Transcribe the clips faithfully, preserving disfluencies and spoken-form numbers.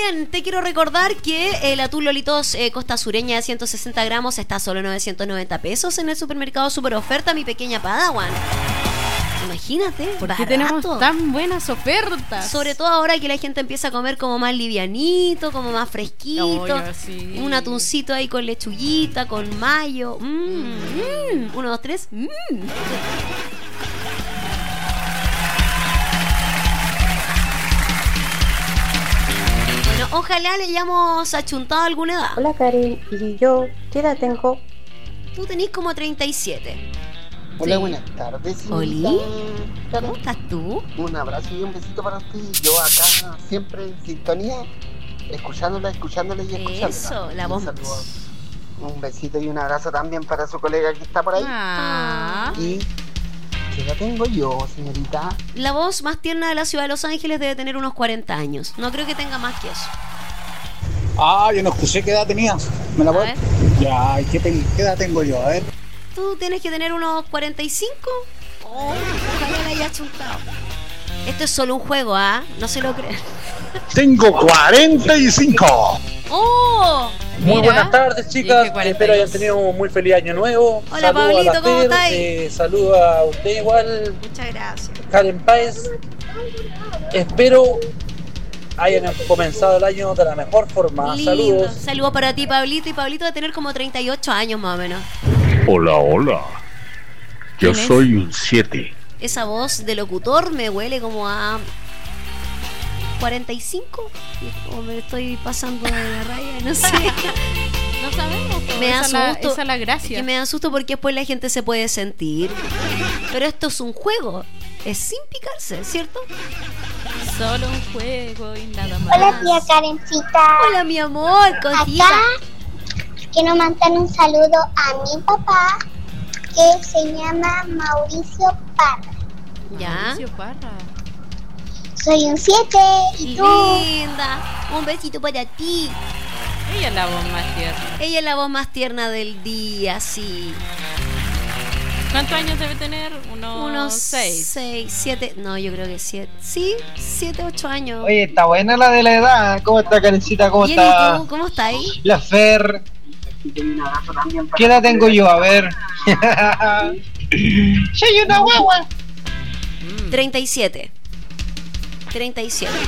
También te quiero recordar que el atún Lolitos eh, Costa Sureña de ciento sesenta gramos está a solo novecientos noventa pesos en el supermercado Super Oferta, mi pequeña Padawan. Imagínate, ¿por qué tenemos tan buenas ofertas? Sobre todo ahora que la gente empieza a comer como más livianito, como más fresquito. Oh, sí. Un atuncito ahí con lechuguita, con mayo. Mm, mm. Mm. Uno, dos, tres. Mm. Bueno, ojalá le hayamos achuntado alguna edad. Hola Karen, ¿y yo qué edad tengo? Tú tenés como treinta y siete. Hola, sí. Buenas tardes. ¿Oli? ¿Cómo estás tú? Un abrazo y un besito para usted. Yo acá siempre en sintonía, escuchándola, escuchándola y escuchándola. Eso, la voz. Un besito y un abrazo también para su colega que está por ahí. Ah. Y ¿qué la tengo yo, señorita? La voz más tierna de la ciudad de Los Ángeles debe tener unos cuarenta años. No creo que tenga más que eso. Ah, yo no escuché qué edad tenía. ¿Me la puedo? Ya, ¿qué, te, ¿qué edad tengo yo? A ver. ¿Tú tienes que tener unos cuarenta y cinco? Oh, ojalá le haya chuntado. Esto es solo un juego, ¿ah? ¿eh? No se lo crean. Tengo cuarenta y cinco. ¡Oh! Muy Mira, buenas tardes, chicas. Espero hayan tenido un muy feliz año nuevo. Hola, saludo Pablito, a la ¿cómo Fer, estás? eh, saludo a usted igual. Muchas gracias. Karen Páez. Espero hayan comenzado el año de la mejor forma. Lindo. Saludos. Saludos para ti, Pablito. Y Pablito va a tener como treinta y ocho años más o menos. Hola, hola. Yo soy un siete. Esa voz de locutor me huele como a cuarenta y cinco. O me estoy pasando de la raya, no sé. No sabemos. Me da esa, susto, la, esa es la gracia. Que me da susto porque después la gente se puede sentir. Pero esto es un juego. Es sin picarse, ¿cierto? Solo un juego y nada más. Hola, tía Karencita. Hola, mi amor, cosita. Acá quiero mandar un saludo a mi papá, que se llama Mauricio Parra. ¿Ya? Mauricio Parra. Soy un siete. ¿Y tú? Linda. Un besito para ti. Ella es la voz más tierna. Ella es la voz más tierna del día, sí. ¿Cuántos años debe tener? Unos, Unos seis. seis, siete. No, yo creo que siete. Sí, siete, ocho años. Oye, está buena la de la edad. ¿Cómo está, Karencita? ¿Cómo Bien, está? ¿y tú? ¿Cómo está ahí? La Fer. ¿Qué edad tengo yo? A ver. Soy una guagua. treinta y siete. treinta y siete.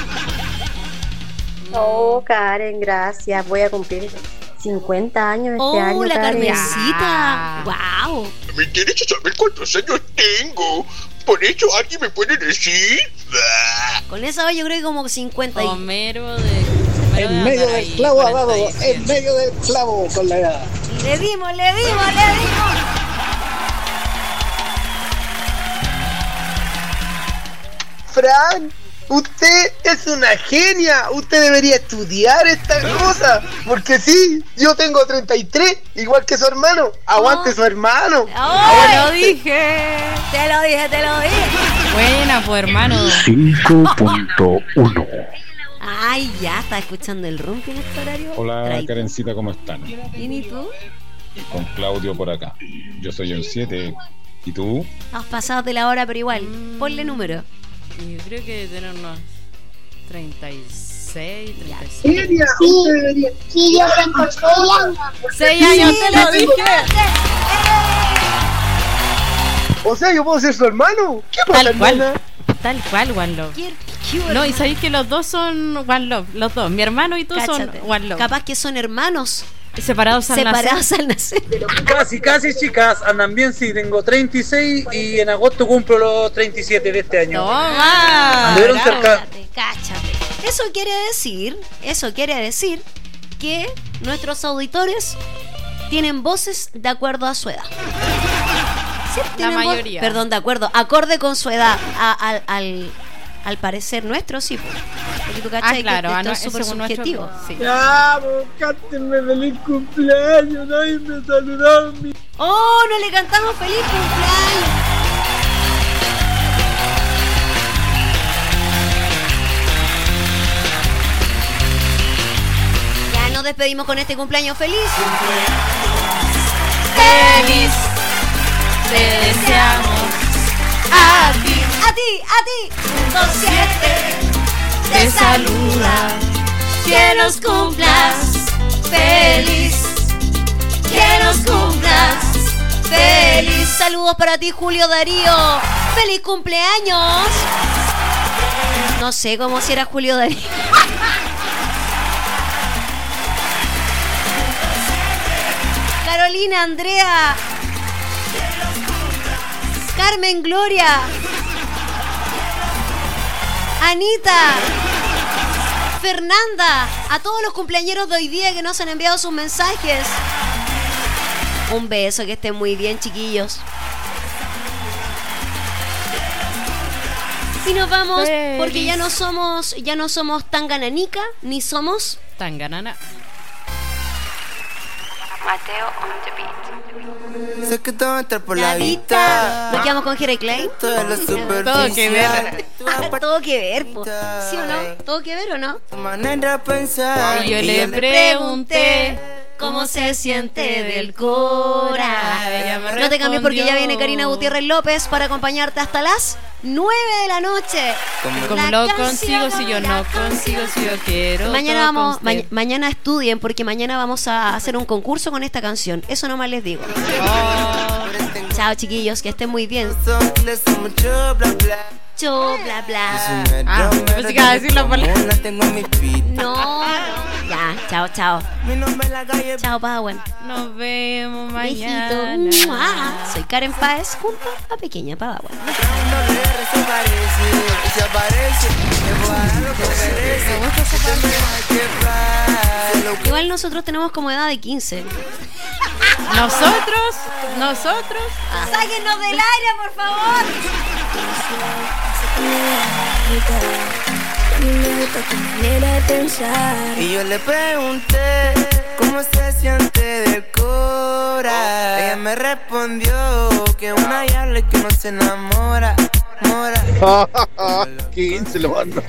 Oh, Karen, gracias. Voy a cumplir cincuenta años este oh, año. Oh, la Karen. Carmencita. Wow. Me interesa saber cuántos años tengo. Por eso alguien me puede decir. Con esa voz yo creo que como cincuenta y... Homero de... En medio del clavo ha dado. En medio del clavo con la edad. Le dimos, le dimos, le dimos. Fran, usted es una genia. Usted debería estudiar estas cosas. Porque sí, yo tengo treinta y tres, igual que su hermano. Aguante oh. su hermano. Oh, te lo dije. Te lo dije, te lo dije. Buena, pues, hermano. cinco punto uno. Ay, ya está escuchando el ronco en este horario. Hola, Traito. Karencita, ¿cómo están? ¿Bien y tú? Con Claudio por acá. Yo soy el siete. ¿Y tú? Has pasado de la hora, pero igual. Mm. Ponle número. Yo creo que tener unos treinta y seis, treinta y siete. Sí, sí, yo tengo seis años. seis años, te lo dije. O sea, yo puedo ser su hermano. ¿Qué pasa, Tal cual. hermana? Tal cual, One Love. No, y sabéis que los dos son One Love. Los dos, mi hermano y tú Cáchate. son One Love. Capaz que son hermanos. Separados al Separados nacer. al nacer. Casi, casi, chicas. Andan bien, sí. Tengo treinta y seis y en agosto cumplo los treinta y siete de este año. Toma. Anduvieron cerca. Cáchate, cáchate. Eso quiere decir, eso quiere decir que nuestros auditores tienen voces de acuerdo a su edad. Sí, la mayoría. Voz, perdón, de acuerdo, acorde con su edad, a, a, al, al parecer nuestro, sí. Porque tú cachai ah, claro, que esto no, es súper subjetivo. Nuestro, sí. Ya, pues, cántenme feliz cumpleaños, nadie me saludó. Mi... ¡Oh, no le cantamos feliz cumpleaños! Ya nos despedimos con este cumpleaños feliz. Feliz. Te deseamos a ti, a ti, a ti. Punto siete te saluda. que los cumplas feliz, que los cumplas feliz. Saludos para ti, Julio Darío. ¡Feliz cumpleaños! No sé cómo si era Julio Darío. Carolina, Andrea, Carmen Gloria, Anita, Fernanda, a todos los cumpleañeros de hoy día que nos han enviado sus mensajes. Un beso, que estén muy bien, chiquillos. Y nos vamos Feliz. Porque ya no somos, ya no somos tan gananica, ni somos tan ganana. Mateo on the beat. Sé que te va a entrar por la vista. Nos quedamos con Jere Klein. Todo que ver. Todo que ver, po. ¿Sí o no? ¿Todo que ver o no? Tu manera de pensar. Y yo le pregunté cómo se siente del cora. No te cambies porque ya viene Karina Gutiérrez López para acompañarte hasta las nueve de la noche. Como lo consigo si yo no consigo si yo quiero. Mañana vamos, ma- mañana estudien porque mañana vamos a hacer un concurso con esta canción. Eso nomás les digo. Oh. Chao, chiquillos, que estén muy bien. Cho, bla, bla. Ah, pensé que iba a decir la palabra. No, ya, chao, chao. Chao, Padawan. Nos vemos mañana. Besito. Soy Karen Páez junto a Pequeña Padawan. Igual nosotros tenemos como edad de quince. Nosotros, nosotros. Ah. Sáquenos del aire, por favor. Y yo le pregunté cómo se siente del cora. Ella me respondió que una diabla y que no se enamora. Mora. quince lo mando.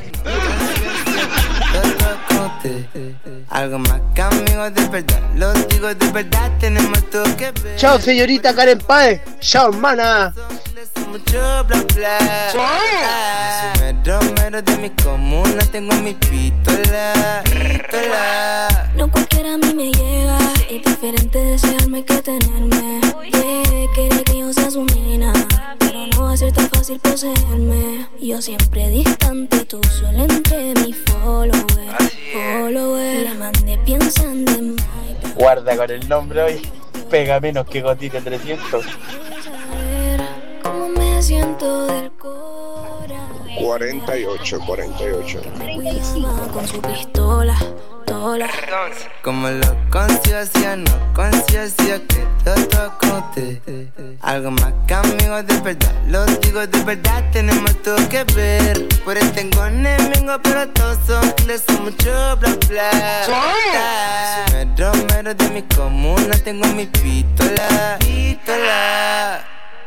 Algo más que amigos de verdad, los digo de verdad, tenemos todo que ver. Chao, señorita Karen Páez. Chao, hermana. Mucho bla bla. Mero, mero de mi comuna, tengo mi pistola, pistola. No cualquiera a mí me llega, es diferente desearme que tenerme. Yeah, quiere que yo sea su nena, pero no va a ser tan fácil poseerme. Yo siempre distante, tú solo entre mi follower, follower. La mandé pensando en mí. Guarda con el nombre hoy, pega menos que Gotita trescientos. ¿Cómo me siento del cora? cuarenta y ocho, cuarenta y ocho. Con su pistola, tola. Como lo conciencia, no conciencia que todo con usted. Algo más que amigos de verdad, los digo de verdad, tenemos todo que ver. Por él tengo enemigos, pero todos son les son mucho bla bla. Mero, mero de mi comuna, tengo mi pistola, pistola.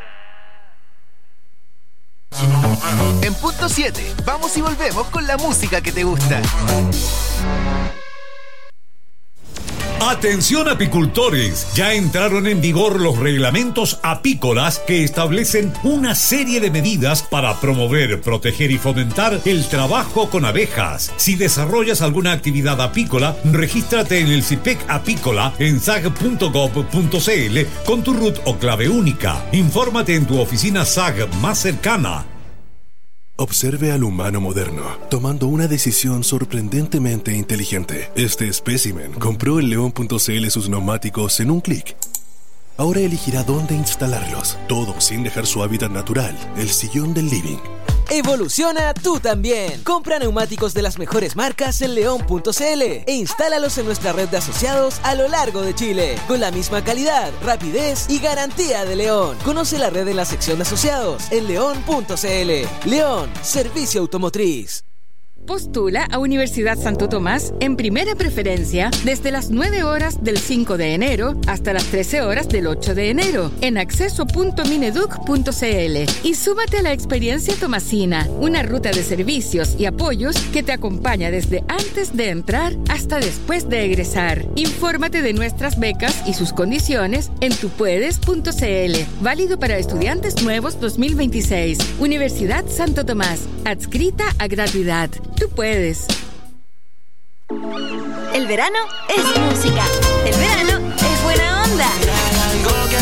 En punto siete, vamos y volvemos con la música que te gusta. Atención apicultores, ya entraron en vigor los reglamentos apícolas que establecen una serie de medidas para promover, proteger y fomentar el trabajo con abejas. Si desarrollas alguna actividad apícola, regístrate en el C I P E C Apícola en sag punto gov punto cl con tu R U T o clave única. Infórmate en tu oficina S A G más cercana. Observe al humano moderno, tomando una decisión sorprendentemente inteligente. Este espécimen compró en león punto cl sus neumáticos en un clic. Ahora elegirá dónde instalarlos, todo sin dejar su hábitat natural, el sillón del living. Evoluciona tú también. Compra neumáticos de las mejores marcas en león punto cl e instálalos en nuestra red de asociados a lo largo de Chile, con la misma calidad, rapidez y garantía de León. Conoce la red en la sección de asociados en león punto cl. León, servicio automotriz. Postula a Universidad Santo Tomás en primera preferencia desde las nueve horas del cinco de enero hasta las trece horas del ocho de enero en acceso punto mineduc punto cl y súmate a la experiencia tomasina, una ruta de servicios y apoyos que te acompaña desde antes de entrar hasta después de egresar. Infórmate de nuestras becas y sus condiciones en tupuedes punto cl. Válido para estudiantes nuevos dos mil veintiséis. Universidad Santo Tomás, adscrita a gratuidad. Tú puedes. El verano es música. El verano es buena onda. Algo que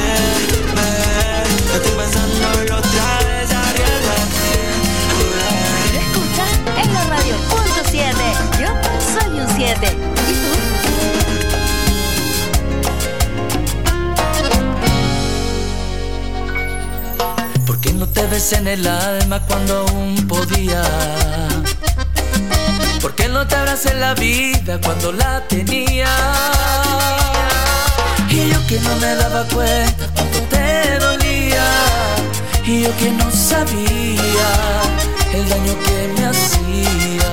me estoy pensando otra vez, arriesgate. Escucha en la radio punto siete. Yo soy un siete. ¿Y tú? ¿Por qué no te ves en el alma cuando aún podía? ¿Por qué no te abracé en la vida cuando la tenía? Y yo que no me daba cuenta cuando te dolía. Y yo que no sabía el daño que me hacía.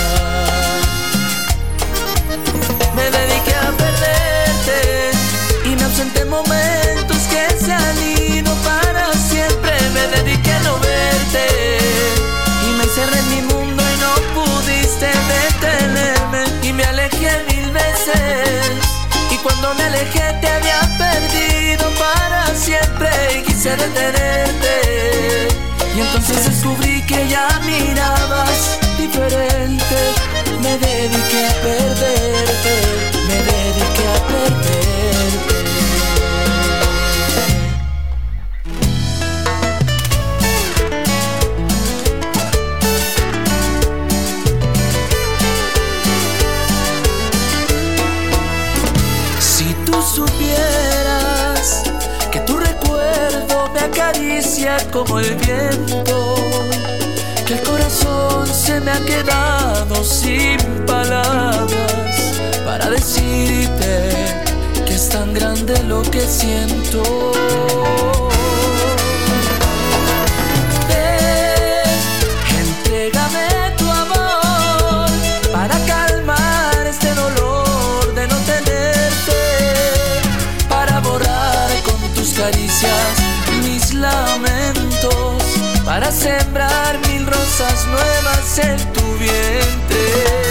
Me dediqué a perderte y me ausenté en momentos que se han ido para siempre. Me dediqué a no verte y me encerré en mi mundo y no pudiste detenerme. Y me alejé mil veces y cuando me alejé te había perdido para siempre. Y quise detenerte y entonces descubrí que ya mirabas diferente. Me dediqué a perderte, me dediqué a perderte. Si tú supieras que tu recuerdo me acaricia como el viento, que el corazón se me ha quedado sin palabras para decirte que es tan grande lo que siento. Ven, entrégame tu amor para calmar este dolor de no tenerte, para borrar con tus caricias mis lamentos, para sembrar mil rosas nuevas en tu vientre.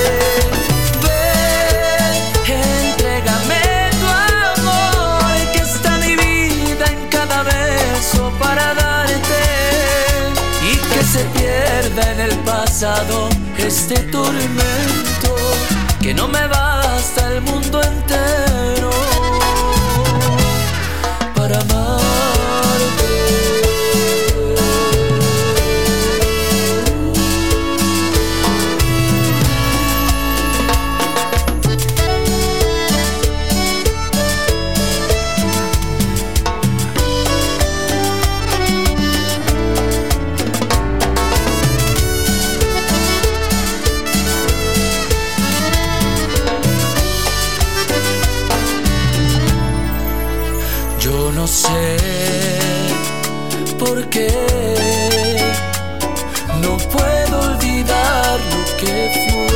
Ven, entrégame tu amor, que está mi vida en cada beso para darte, y que se pierda en el pasado este tormento, que no me basta el mundo entero para amarte. No sé por qué no puedo olvidar lo que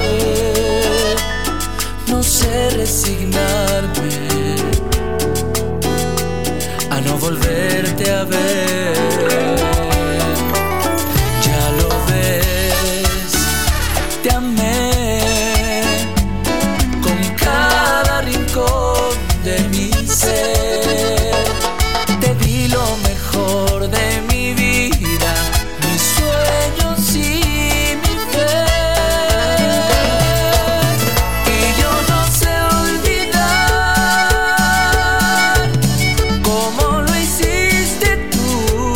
fue. No sé resignarme a no volverte a ver. Ya lo ves, te amé con cada rincón de mi ser. Lo mejor de mi vida, mis sueños y mi fe. Y yo no sé olvidar cómo lo hiciste tú.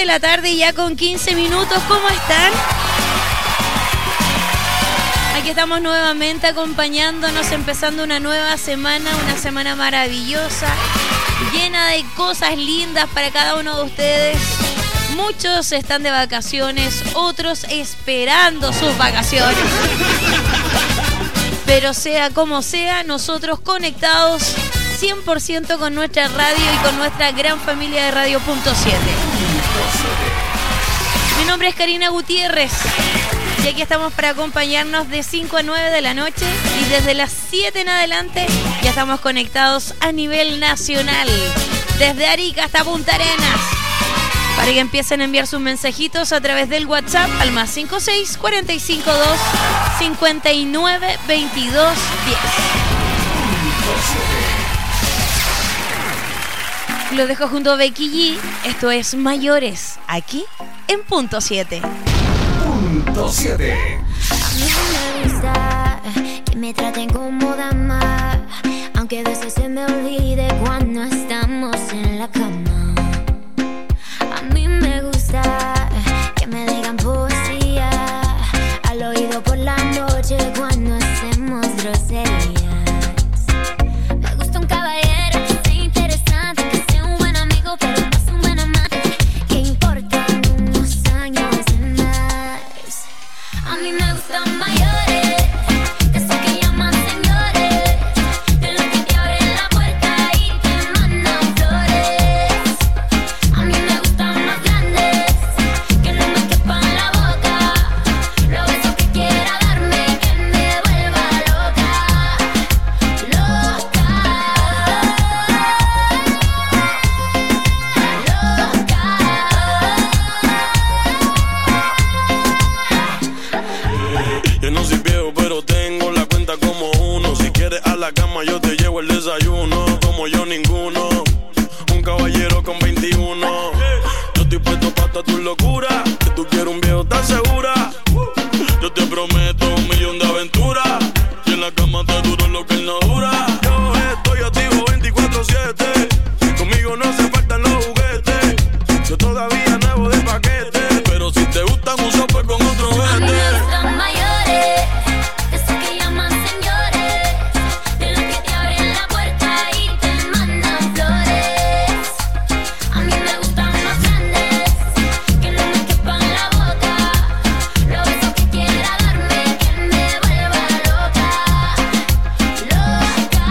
la tarde ya con quince minutos. ¿Cómo están? Aquí estamos nuevamente acompañándonos, empezando una nueva semana, una semana maravillosa, llena de cosas lindas para cada uno de ustedes. Muchos están de vacaciones, otros esperando sus vacaciones. Pero sea como sea, nosotros conectados cien por ciento con nuestra radio y con nuestra gran familia de Radio Punto siete. Mi nombre es Karina Gutiérrez y aquí estamos para acompañarnos de cinco a nueve de la noche, y desde las siete en adelante ya estamos conectados a nivel nacional, desde Arica hasta Punta Arenas, para que empiecen a enviar sus mensajitos a través del WhatsApp al más cinco seis, cuatro cinco dos, cinco nueve, veintidós, diez. Lo dejo junto a Becky G. Esto es Mayores, aquí en Punto siete. Punto siete. A mí me gusta que me traten como dama, aunque a veces se me olvide cuando estamos en la cama. A mí me gusta que me digan poesía al oído por la noche cuando hacemos groserías. Me gusta un caballero que sea interesante, que sea un buen amigo, pero no es un buen amante, que importan unos años de más. A mí me gustan mayores, de esos que llaman señores, de los que te abren la puerta y te mandan flores. A mí me gustan más grandes, que no me quepan la boca, los besos que quiera darme, que me vuelva loca, loca, Yo no soy viejo, pero tengo la cuenta como uno. Si quieres a la cama, yo te llevo el desayuno. Como yo, ninguno. Un caballero con veintiuno. Yo estoy puesto para tu locura. Que tú quieres un viejo, ¿estás segura? Yo te prometo un millón de aventuras. Y en la cama te duro lo que él no dura. Yo estoy activo veinticuatro siete. Conmigo no hace falta los juguetes. Yo todavía nuevo de paquete. Pero si te gustan un sope con otro a mí vete. me gustan mayores, de esos que llaman señores, de los que te abren la puerta y te mandan flores. A mí me gustan más grandes, que no me quepan la boca, los besos que quiera darme, que me vuelva loca, loca,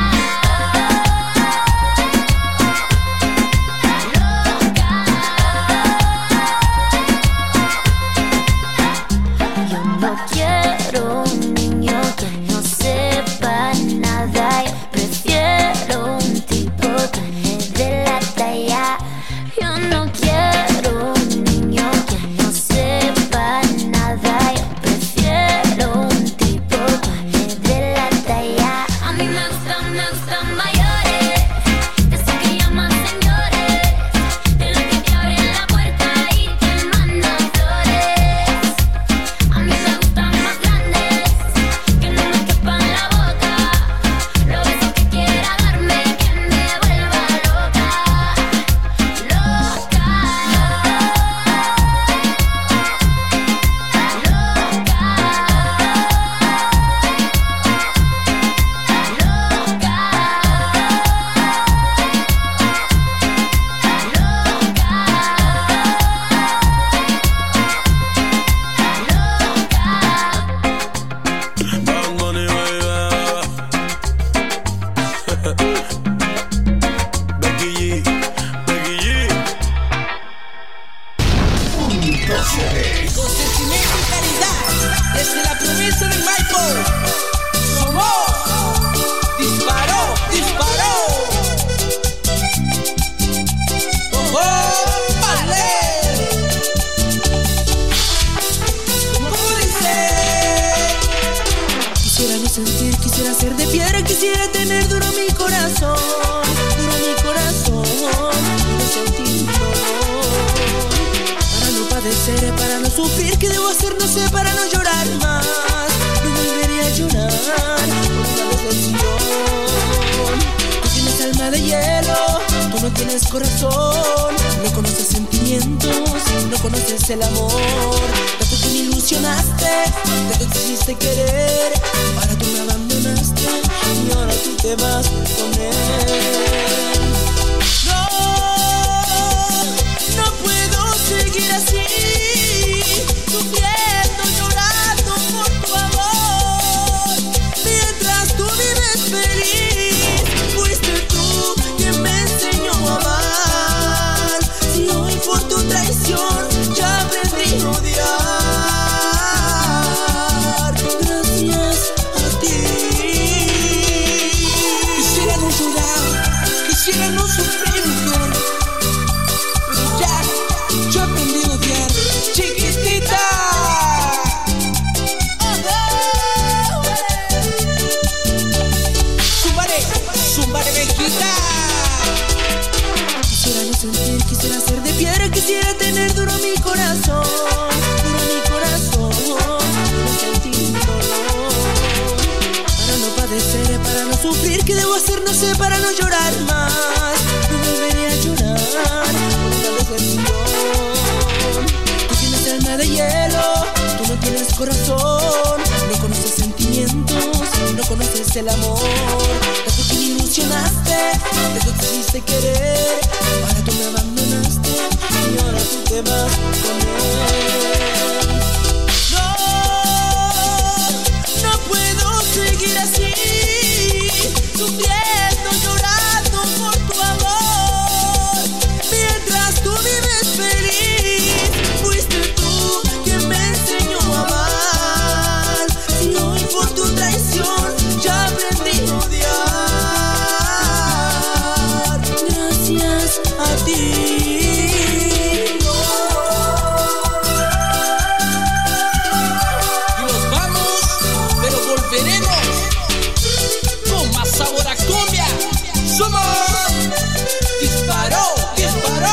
Yo no quiero un niño que no sepa nada. Yo prefiero un tipo que me dé la talla. Yo no quiero un niño que no sepa nada. Yo prefiero un tipo que me dé la talla. A mí me gustan, me gustan mayores, de esos que llaman señores, de los que te abren la puerta y te mandan flores. A mí me gustan más grandes, que no me quepan la boca, los besos que quiera darme, que me vuelva loca, loca, Bad Bunny, baby. Becky G, Becky G. Punto siete. Con sentimiento y calidad, desde la promesa del Michael. Somos disparó, disparó. Oh, oh, vale. ¿Cómo dice? Quisiera no sentir, quisiera ser de piedra, quisiera tener duro mi corazón, duro mi corazón, y no sentir dolor. Para no padecer, para no sufrir, ¿qué debo hacer? No sé, para no llorar más. No volveré a llorar por una decepción. Tú tienes alma de hielo, tú no tienes corazón, no conoces sentimientos, no conoces el amor. Tanto que me ilusionaste, tanto te hiciste querer, ahora tú me abandonaste y ahora tú te vas con él. No, no puedo seguir así, sufriendo, llorando por tu amor, mientras tú vives feliz. Fuiste tú quien me enseñó a amar, si hoy por tu traición ya aprendí a odiar. Gracias a ti. Quisiera no llorar, quisiera no sufrir, mujer, pero ya, yo aprendí a odiar. Chiquitita. Zúmbare, zúmbare, viejita. Quisiera no sentir, quisiera ser de piedra, quisiera tener duro mi corazón, duro mi corazón, no sentir dolor, para no padecer, para no sufrir. ¿Qué debo hacer? No sé, para no llorar más, no volveré a llorar por una decepción. Tú tienes alma de hielo, tú no tienes corazón, no conoces sentimientos, no conoces el amor. Tanto que me ilusionaste, tanto te hiciste querer, ahora tú me abandonaste y ahora tú te vas con él. No, no puedo seguir así, sufriendo, llorando por tu amor, mientras tú vives feliz. Fuiste tú quien me enseñó a amar, si hoy por tu traición ya aprendí a odiar. Gracias a ti. Y nos vamos, pero volveremos con más sabor a cumbia. Somos Disparó, Disparó.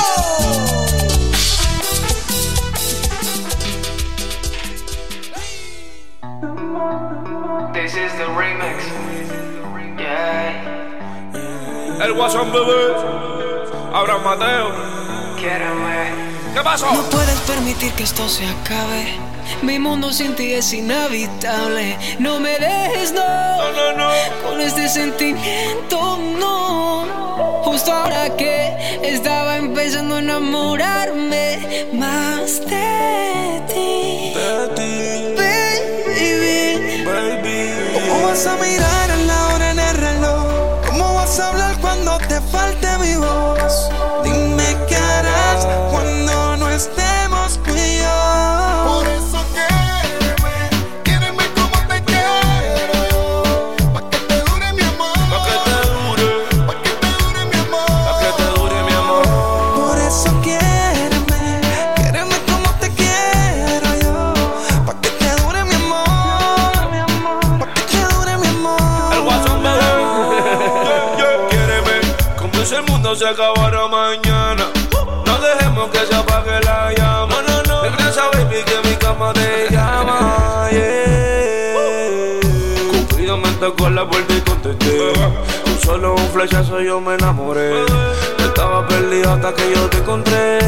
This is the remix. Yeah. El Guasón bebé, Abraham Mateo. ¿Qué pasó? No puedes permitir que esto se acabe. Mi mundo sin ti es inhabitable. No me dejes, no, no, no, no. Con este sentimiento, no. Justo ahora que estaba empezando a enamorarme más de ti, de ti, baby, baby. ¿Cómo vas a mirar a la hora en el reloj? ¿Cómo vas a hablar cuando te falte mi voz? Dime qué harás cuando no estemos tú y yo. Por eso quiereme, quiereme como te quiero yo, pa' que te dure mi amor, pa' que te dure, pa' que te dure mi amor, pa' que te dure mi amor. Por eso quiéreme, quiéreme como te quiero yo, pa' que te dure mi amor, pa' que te dure mi amor. El Guasón bebé, yeah, yeah. Quiéreme como si el mundo se acabara mañana. No dejemos que se apague la llama. No, no, no. Regresa, baby, que mi cama te llama. Yeah. Cupido me tocó la puerta y contesté. Con solo un flechazo yo me enamoré. Estaba perdido hasta que yo te encontré.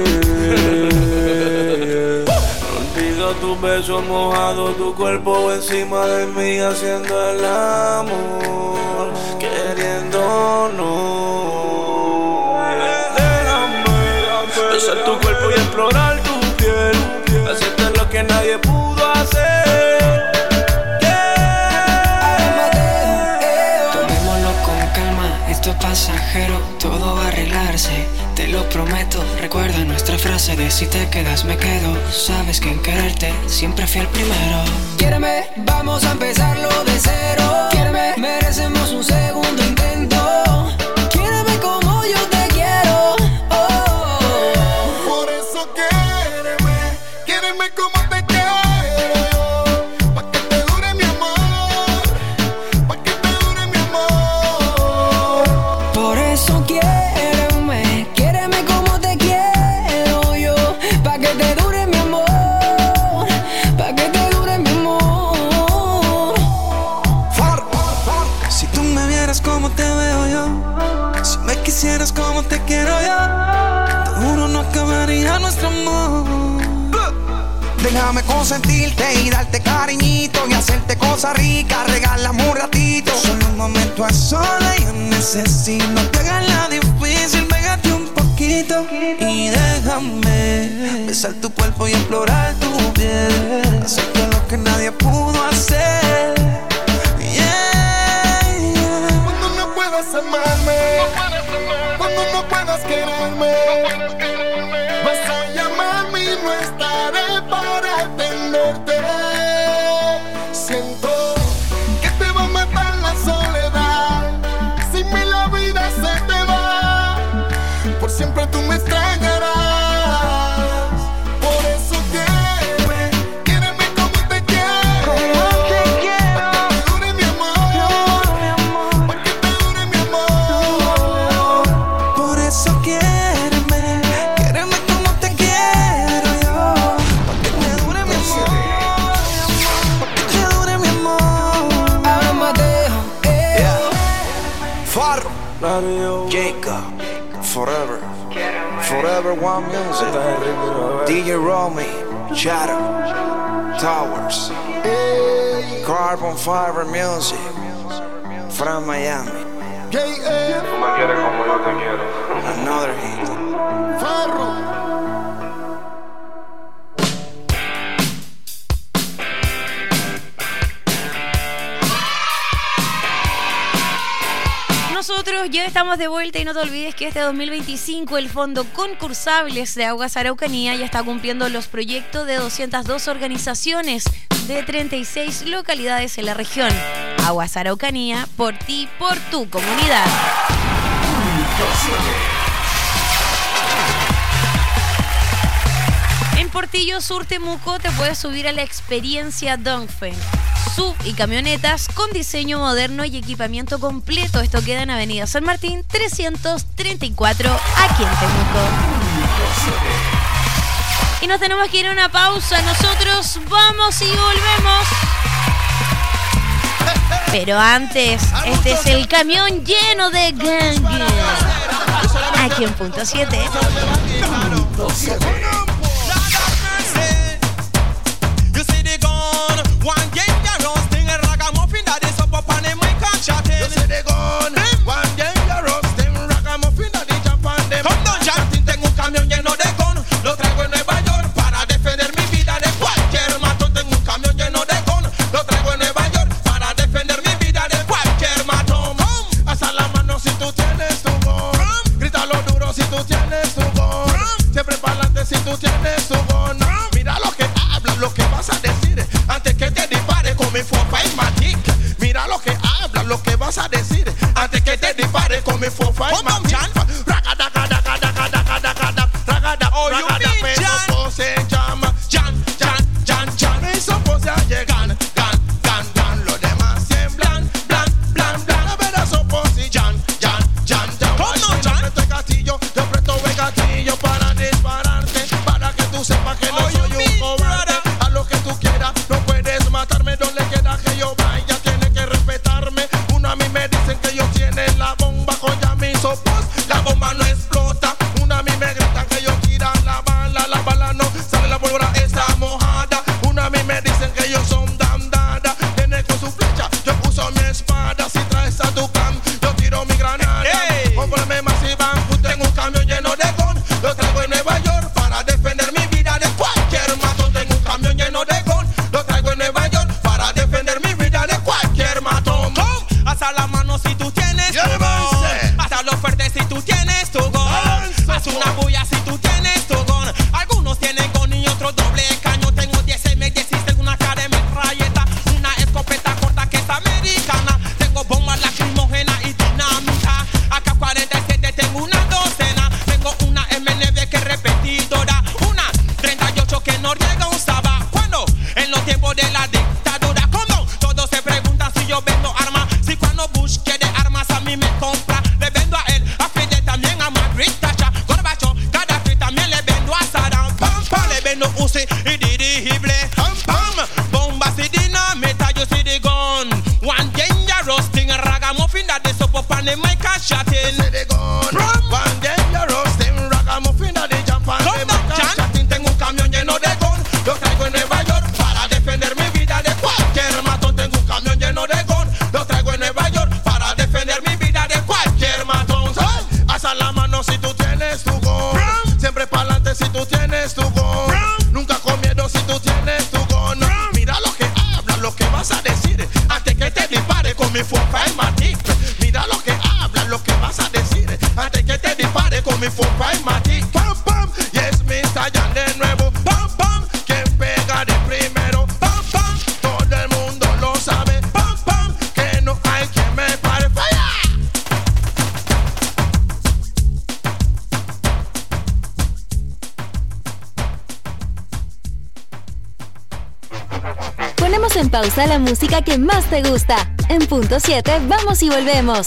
No olvido tus besos mojados, tu cuerpo encima de mí haciendo el amor, queriéndonos. Besar tu cuerpo y explorar tu piel, hacerte lo que nadie pudo hacer. Yeah. Tomémoslo con calma, esto es pasajero, todo va a arreglarse, te lo prometo. Recuerda nuestra frase de si te quedas me quedo. Sabes que en quererte siempre fui el primero. Quiéreme, vamos a empezarlo de cero. Quiéreme, merecemos un segundo intento. Quiéreme como yo te quiero. Quiereme como te quiero yo, pa' que te dure mi amor, pa' que te dure mi amor. Por eso quiéreme, quiéreme como te quiero yo, pa' que te dure mi amor, pa' que te dure mi amor. Si tú me vieras como te Déjame consentirte y darte cariñito y hacerte cosas ricas, regálame un ratito. Solo un momento a solas yo necesito. No te hagas la difícil, pégate un poquito y déjame besar tu cuerpo y explorar tu piel, hacerte lo que nadie pudo hacer. Yeah, yeah. Cuando no puedas amarme, cuando no puedas quererme, vas a llamarme y no estaré para atenderte. Siento que te va a matar la soledad. Sin mí la vida se te va. Por siempre tú me extrañarás. Por eso quiéreme, quiéreme como te quiero. Como te quiero. Pa' que te dure mi amor. Pa' que te dure mi amor. Por eso quiéreme, quiéreme como te quiero yo. Pa' que te dure mi amor. Pa' que te dure mi amor. Amadeo, eh. Yeah. Farro, Jacob, Forever, Forever One Music, D J Romy, Shadow, Towers, Carbon Fiber Music, from Miami. Tú me quieres como yo te quiero. Another hit. Farro. Nosotros ya estamos de vuelta y no te olvides que este dos mil veinticinco el Fondo Concursables de Aguas Araucanía ya está cumpliendo los proyectos de doscientas dos organizaciones de treinta y seis localidades en la región. Aguas Araucanía, por ti, por tu comunidad. En Portillo Sur, Temuco, te puedes subir a la experiencia Dongfeng. Sub y camionetas con diseño moderno y equipamiento completo. Esto queda en Avenida San Martín trescientos treinta y cuatro, aquí en Temuco. Y nos tenemos que ir a una pausa. Nosotros vamos y volvemos. Pero antes, este es el camión lleno de gangue. Aquí en Punto siete. One dangerous thing, a ragamuffin that is up upon him, I can't shot him. You see the gun, one dangerous thing, ragamuffin that is jump on them. Come down, Justin, tengo un camión lleno de gun, lo traigo en Nueva York para defender mi vida de cualquier matón. Tengo un camión lleno de gun, lo traigo en Nueva York para defender mi vida de cualquier matón. Alza la mano si tú tienes tu gun, grítalo duro si tú tienes tu gun, siempre para adelante si tú tienes tu gun. Mira lo que hablas, lo que vas a decir antes que te dispare con mi fofa y matic. Mira lo que hablas, lo que vas a decir antes que te dispare con mi fofa y matic. Ragada, ragada, ragada, ragada, ragada, ragada, pero pose llama, jan, jan, jan, jan, eso pose a llegar, gan, gan, gan, lo demás en blan, blan, blan, blan, a ver eso pose jan, jan, jan, jan. ¿Cómo jan? Este gatillo, yo presto el gatillo para dispararte, para que tú sepas que no soy un cobarde. A lo que tú quieras, no puedes matarme donde quiera que yo vaya, tienes que respetarme. Uno a mí me dicen que yo tiene la bomba con ya mi sopos, la bomba no explota. Uno a mí me gritan que yo tira la bala, la bala no sale, la pólvora está mojada. Uno a mí me dicen que yo son damnada, tiene con su flecha, yo uso mi espada. Si traes a tu cam, yo tiro mi granada. Hey. Póngame más y van, tengo un camión lleno de gun, lo traigo en Nueva York para defender mi vida de cualquier matón. Tengo un camión lleno de gun, lo traigo en Nueva York para defender mi vida de cualquier matón. Alza la mano si tú tienes tu gun, alza lo fuerte si tú tienes tu gun, haz una bulla si tú tienes tu gun. Algunos tienen gun y otros doble caño. Tengo diez eme dieciséis, una cara de metralleta, una escopeta corta que es americana. Tengo bombas lacrimógenas y dinamita, A K cuarenta y siete tengo una docena. Tengo una eme nueve que es repetidora, una treinta y ocho que Noriega usaba cuando en los tiempos de la dictadura. Como todos se preguntan si yo vendo armas, si cuando Bush quiere armas a mí me compra. Le vendo a él, a Fidel también, a Madrid, Thatcher, Gorbachev, Gaddafi también le vendo a Saddam. Pam, pam, le vendo Uzi y dirigible. Pam, pam, bombas y dinamita, yo see the gun. One dangerous thing, a ragamuffin that is up upon the mic and shot in. You see the gun. One dangerous thing, ragamuffin that is jump on the mic and shot in. Tengo un camión lleno de gun, lo traigo en Ponemos en pausa la música que más te gusta. En punto siete, vamos y volvemos.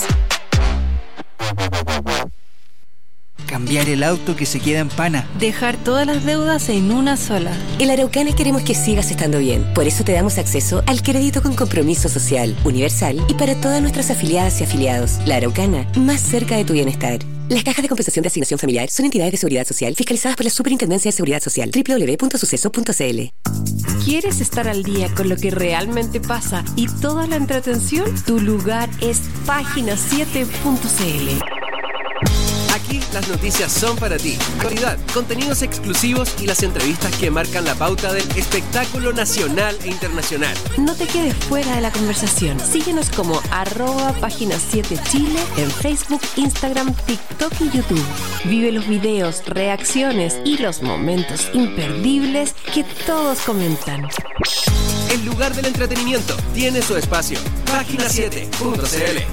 Cambiar el auto que se queda en pana. Dejar todas las deudas en una sola. En la Araucana queremos que sigas estando bien. Por eso te damos acceso al crédito con compromiso social, universal y para todas nuestras afiliadas y afiliados. La Araucana, más cerca de tu bienestar. Las cajas de compensación de asignación familiar son entidades de seguridad social fiscalizadas por la Superintendencia de Seguridad Social. doble u doble u doble u punto suceso punto c l. ¿Quieres estar al día con lo que realmente pasa y toda la entretención? Tu lugar es página siete punto c l. Aquí las noticias son para ti. Actualidad, contenidos exclusivos y las entrevistas que marcan la pauta del espectáculo nacional e internacional. No te quedes fuera de la conversación. Síguenos como arroba página siete Chile en Facebook, Instagram, TikTok y YouTube. Vive los videos, reacciones y los momentos imperdibles que todos comentan. El lugar del entretenimiento tiene su espacio. página siete punto c l.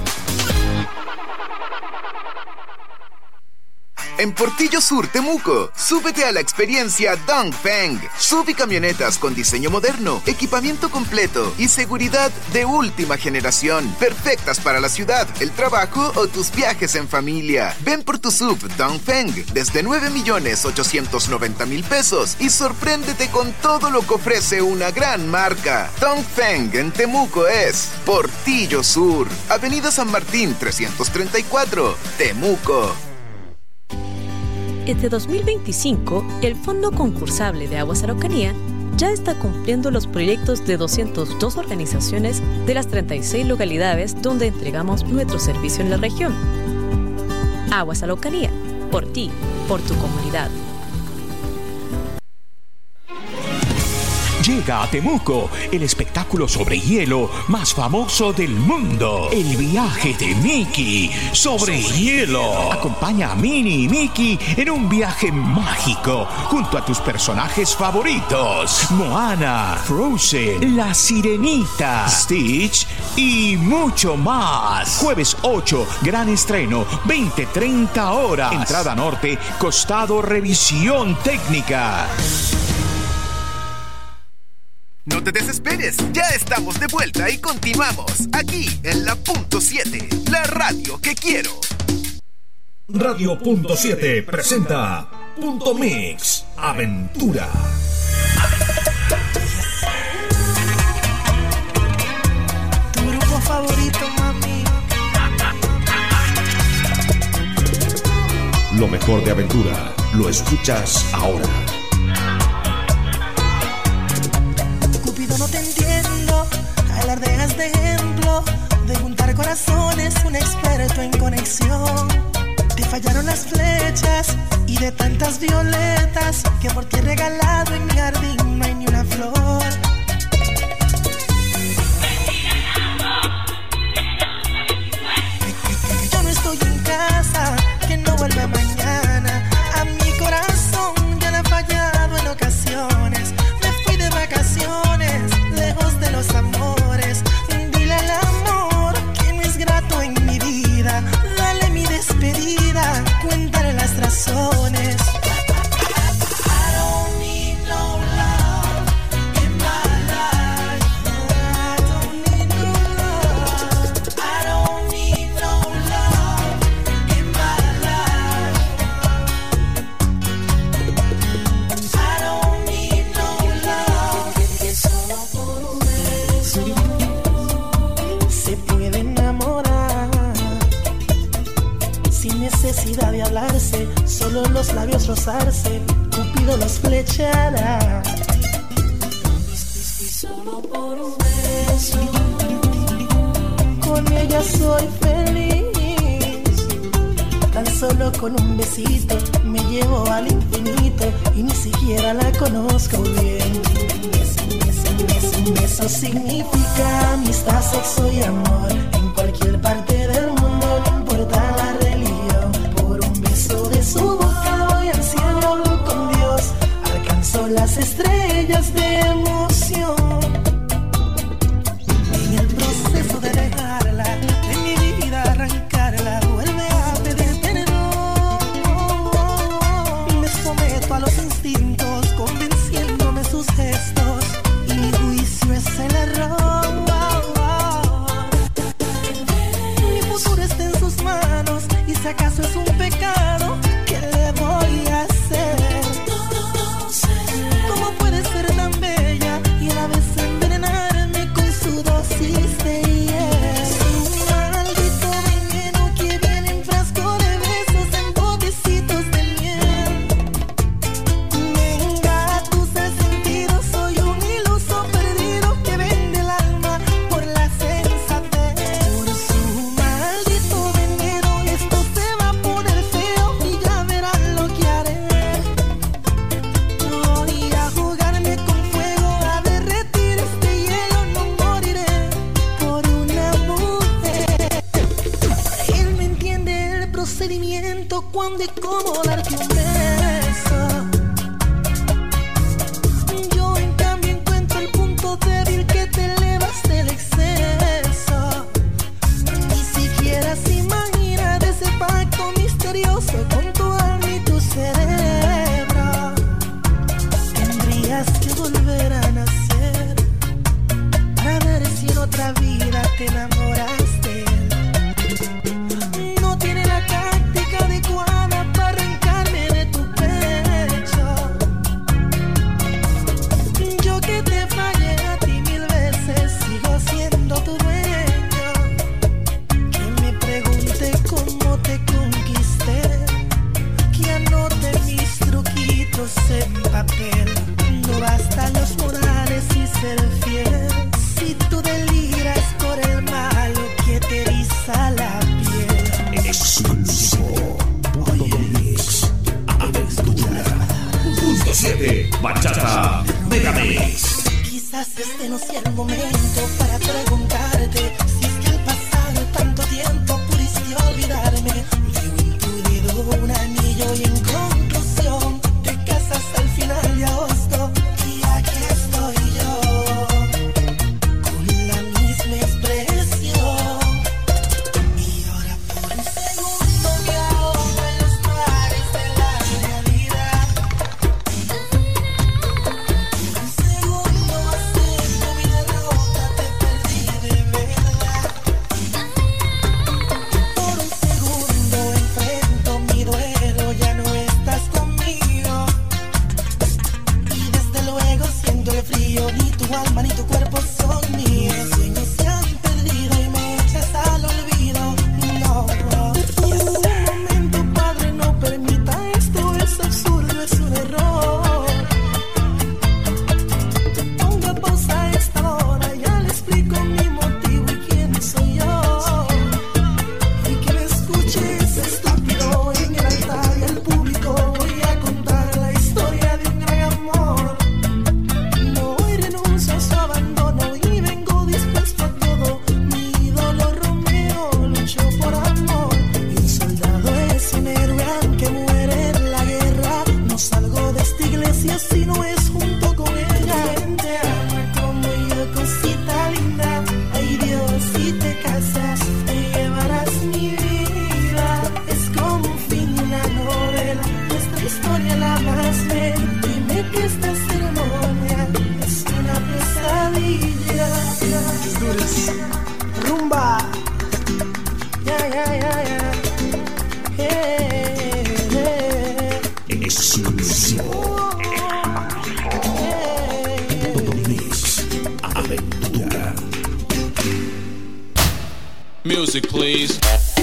En Portillo Sur, Temuco, súbete a la experiencia Dongfeng. Sub y camionetas con diseño moderno, equipamiento completo y seguridad de última generación. Perfectas para la ciudad, el trabajo o tus viajes en familia. Ven por tu sub Dongfeng desde nueve millones ochocientos noventa mil pesos y sorpréndete con todo lo que ofrece una gran marca. Dongfeng en Temuco es Portillo Sur, Avenida San Martín trescientos treinta y cuatro, Temuco. Este dos mil veinticinco, el Fondo Concursable de Aguas Araucanía ya está cumpliendo los proyectos de doscientas dos organizaciones de las treinta y seis localidades donde entregamos nuestro servicio en la región. Aguas Araucanía, por ti, por tu comunidad. Llega a Temuco el espectáculo sobre hielo más famoso del mundo. El viaje de Mickey sobre hielo. Acompaña a Minnie y Mickey en un viaje mágico junto a tus personajes favoritos: Moana, Frozen, La Sirenita, Stitch y mucho más. Jueves ocho, gran estreno, veinte treinta horas. Entrada norte, costado revisión técnica. No te desesperes, ya estamos de vuelta y continuamos aquí en la Punto siete, la radio que quiero. Radio Punto siete presenta Punto Mix Aventura. Tu grupo favorito, mami. Lo mejor de Aventura lo escuchas ahora. No te entiendo, alardeas de ejemplo, de juntar corazones, un experto en conexión. Te fallaron las flechas y de tantas violetas que por ti he regalado en mi jardín no hay ni una flor. Yo no estoy en casa, que no vuelva mañana. A mi corazón ya le ha fallado en ocasiones. Me fui de vacaciones, lejos de los amores. Dile al amor que no es grato en mi vida. Dale mi despedida, cuéntale las razones. I don't need no love in my life. I don't need no love. I don't need no love in my life. I don't need no love. Que solo por un beso se puede enamorar sin necesidad de hablarse, solo los labios rozarse, Cupido los flechará. Y solo por un beso con ella soy feliz. Tan solo con un besito me llevo al infinito y ni siquiera la conozco bien. Eso significa amistad, sexo y amor en cualquier parte del mundo, no importa la religión. Por un beso de su boca voy al cielo con Dios, alcanzo las estrellas de emoción. En el proceso de dejarla, de mi vida arrancarla, vuelve a pedir perdón. Me someto a los instintos, convenciéndome sus gestos y mi juicio cuándo y cómo darte un beso. Yo en cambio encuentro el punto débil que te elevas del exceso. Ni siquiera se imagina de ese pacto misterioso con tu alma y tu cerebro. Tendrías que volver a nacer para ver si en otra vida te enamoraste. No tiene la táctica adecuada para arrancarme de tu pecho. Yo que te fallé a ti mil veces, sigo siendo tu dueño. Que me pregunte cómo te conquisté, que anote mis truquitos en papel. No bastan los modales y ser fiel. Si tú deliras por el malo que te eriza la piel. Exclusivo. Mix. Aventura. Punto siete. Bachata. Megamix. Quizás este no sea el momento para preguntarte si es que al pasar tanto tiempo pudiste olvidarme. Veo en tu dedo un anillo y en conclusión te casas al final de agosto. Y aquí estoy yo, con la misma expresión. Y ahora por un segundo me ahogo en los mares de la realidad. Por un segundo acepto mi derrota, te perdí de verdad. Por un segundo enfrento mi duelo, ya no estás conmigo. Y desde luego siento el frío, ni tu alma ni tu cuerpo son míos. Sueños se han perdido y me echas al olvido. No, no. Y es un momento, padre, no permita esto, es absurdo, es un error. Ponga pausa a esta hora, ya le explico mi motivo y quién soy yo. Y que me escuches, estúpido, en el altar y al público voy a contar la historia de un gran amor. No hoy renuncio a su abandono y vengo dispuesto a todo. Mi ídolo Romeo luchó por amor. Y un soldado es un héroe aunque muere en la guerra. No salgo de esta iglesia si no es junto con ella. Te amo como yo, cosita linda. Ay Dios, si te casas te llevarás mi vida. Es como un fin de una novela, nuestra historia la más bella. Dime que esta ceremonia es una pesadilla. Rumba. Ya, ya, ya, ya. Hey, hey. Exclusivo. Mix. Aventura. Music, please.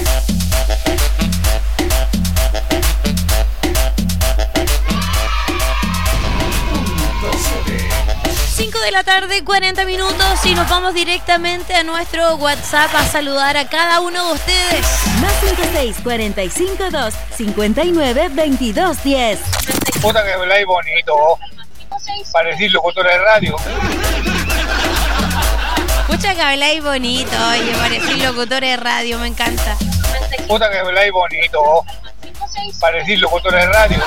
cinco de la tarde, cuarenta minutos y nos vamos directamente a nuestro WhatsApp a saludar a cada uno de ustedes. Más cinco seis cuatro cinco dos cinco nueve veintidós diez. Puta que habláis bonito, parecís locutor de radio. Pucha que habláis bonito, oye, parecís locutor de radio, me encanta. Puta que habláis bonito, parecís locutor de radio.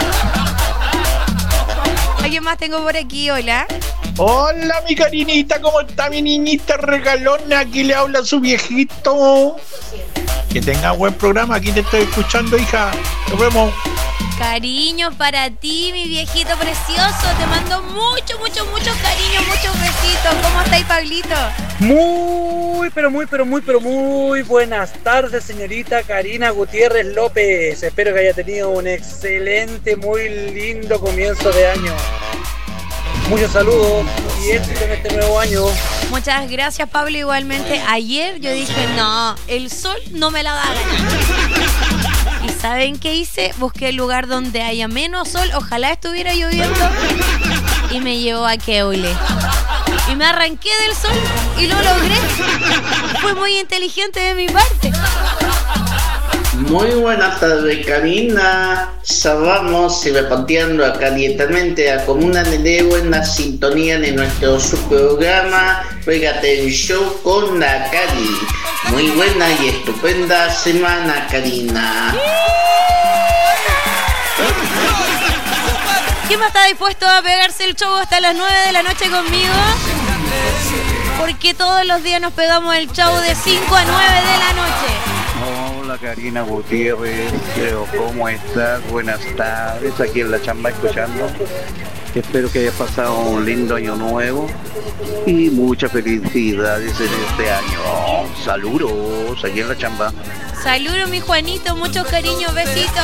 ¿Alguien más tengo por aquí? Hola. Hola mi carinita, ¿cómo está mi niñita regalona? Aquí le habla su viejito. Que tenga buen programa, aquí te estoy escuchando, hija. Nos vemos. Cariños para ti, mi viejito precioso. Te mando mucho, mucho, muchos cariños, muchos besitos. ¿Cómo estáis, Pablito? Muy, pero muy, pero muy, pero muy buenas tardes, señorita Karina Gutiérrez López. Espero que haya tenido un excelente, muy lindo comienzo de año. Muchos saludos y éxito en este nuevo año. Muchas gracias, Pablo. Igualmente, ayer yo dije, no, el sol no me la da a ganar. ¿Y saben qué hice? Busqué el lugar donde haya menos sol, ojalá estuviera lloviendo, y me llevó a Keule. Y me arranqué del sol y lo logré. Fue muy inteligente de mi parte. Muy buenas tardes, Karina. Salvamos y repartiendo acá directamente a Comuna de buena sintonía de nuestro subprograma Pégate el Show con la Cari. Muy buena y estupenda semana, Karina. ¿Quién más está dispuesto a pegarse el show hasta las nueve de la noche conmigo? Porque todos los días nos pegamos el show de cinco a nueve de la noche. Hola Karina Gutiérrez, ¿cómo estás? Buenas tardes, aquí en la chamba escuchando. Espero que haya pasado un lindo año nuevo y muchas felicidades en este año. Saludos, aquí en la chamba. Saludos mi Juanito, muchos cariños, besitos.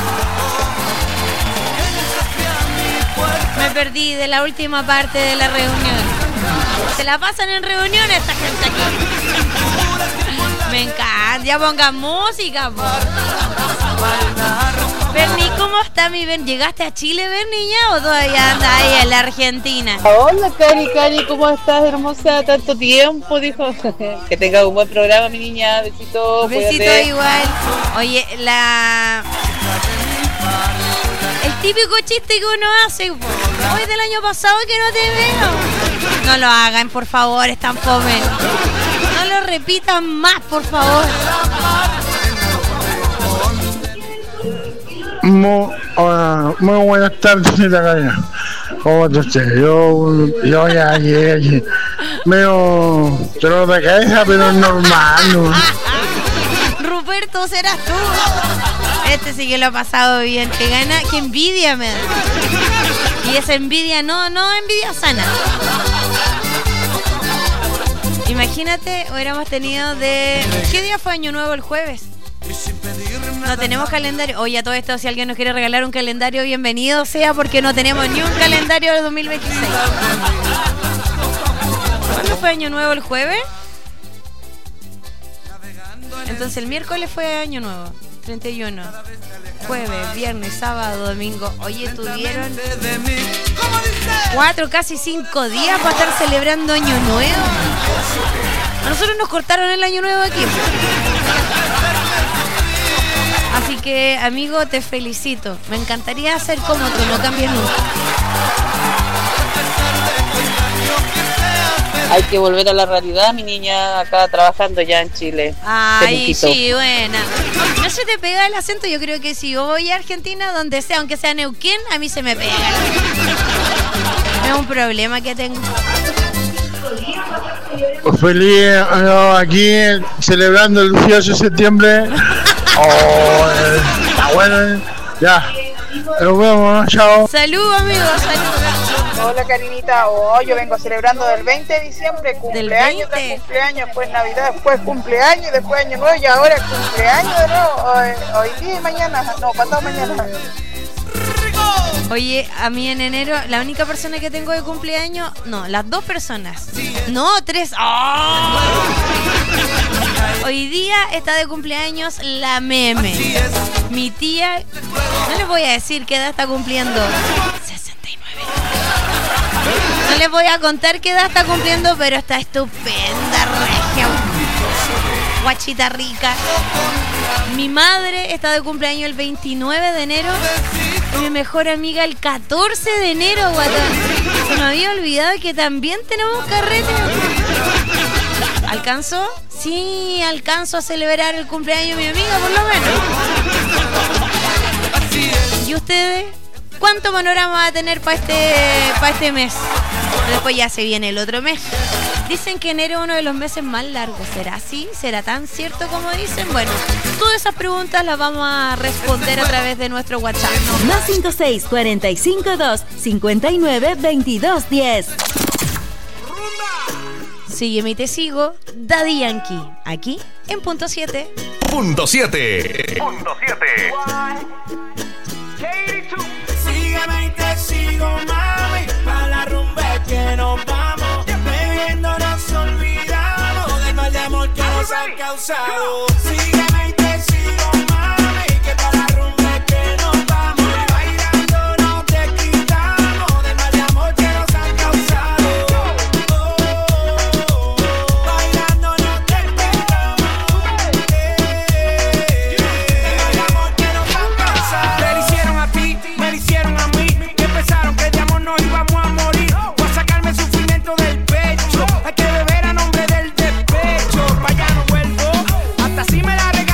Me perdí de la última parte de la reunión. Se la pasan en reunión esta gente aquí. Me encanta, ya pongan música, po. Bernie, ¿cómo está mi Bernie? ¿Llegaste a Chile, Bernie, ya o todavía anda ahí en la Argentina? Hola, Cari, Cari, ¿cómo estás, hermosa? Tanto tiempo, dijo. Que tenga un buen programa, mi niña. Besitos. Besito cuídate. igual. Oye, la... El típico chiste que uno hace, po. Hoy del año pasado que no te veo. No lo hagan, por favor, están fome. No lo repitan más, por favor. Muy, hola, muy buenas tardes, señorita Karina. ¿Cómo te estás? Yo, yo ya llegué medio dolor de cabeza, pero normal, ¿no? Ruperto, serás tú. Este sí que lo ha pasado bien. Que gana, que envidia me da. Y esa envidia no, no envidia sana. Imagínate, hubiéramos tenido de... ¿Qué día fue Año Nuevo? El jueves. No tenemos calendario. Oye, a todo esto, si alguien nos quiere regalar un calendario, bienvenido sea, porque no tenemos ni un calendario de dos mil veintiséis. ¿Cuándo fue Año Nuevo? ¿El jueves? Entonces el miércoles fue Año Nuevo, treinta y uno. Jueves, viernes, sábado, domingo. Oye, tuvieron cuatro, casi cinco días para estar celebrando Año Nuevo. A nosotros nos cortaron el Año Nuevo aquí. Así que, amigo, te felicito. Me encantaría ser como tú, no cambies nunca. Hay que volver a la realidad, mi niña, acá trabajando ya en Chile. Ay, sí, buena. No se te pega el acento. Yo creo que si yo voy a Argentina, donde sea, aunque sea Neuquén, a mí se me pega. Es un problema que tengo. Feliz año aquí celebrando el dieciocho de septiembre. Oh, eh, está bueno. Ya. Nos vemos, chao. Salud, amigos, salud. Hola, Karinita. Oh, yo vengo celebrando del veinte de diciembre, cumpleaños, tras cumpleaños, después Navidad, después cumpleaños, después Año Nuevo y ahora cumpleaños de nuevo. Hoy, hoy día y mañana, no, pasado mañana. Oye, a mí en enero, la única persona que tengo de cumpleaños, no, las dos personas. No, tres. ¡Oh! Hoy día está de cumpleaños la Meme. Mi tía, no les voy a decir qué edad está cumpliendo. sesenta y nueve. No les voy a contar qué edad está cumpliendo, pero está estupenda, regia. Guachita rica. Mi madre está de cumpleaños el veintinueve de enero. Y mi mejor amiga el catorce de enero, guatón. Se me había olvidado que también tenemos carrete. ¿Alcanzo? Sí, alcanzo a celebrar el cumpleaños de mi amiga, por lo menos. ¿Y ustedes? ¿Cuánto panorama va a tener para este, para este mes? Después ya se viene el otro mes. Dicen que enero es uno de los meses más largos. ¿Será así? ¿Será tan cierto como dicen? Bueno, todas esas preguntas las vamos a responder a través de nuestro WhatsApp. Más cinco seis cuatro cinco dos cinco nueve veintidós diez. Sígueme y te sigo, Daddy Yankee, aquí en Punto siete. Punto siete. Punto siete. Sígueme y te sigo, mami, pa' la rumba que nos vamos. Bebiendo nos olvidamos del mal de amor que nos ha causado. Sígueme y te sigo, mami, que pa' la rumba que nos vamos. Bailando no te quitamos del mal de amor que nos ha causado. Bailando no te quitamos del mal de amor que nos ha causado. Te lo hicieron a ti, me lo hicieron a mí. Que pensaron que de amor nos íbamos a morir. Voy a sacarme el sufrimiento del pecho. Hay que beber a nombre del despecho. Pa' allá no vuelvo, hasta si me la regalan.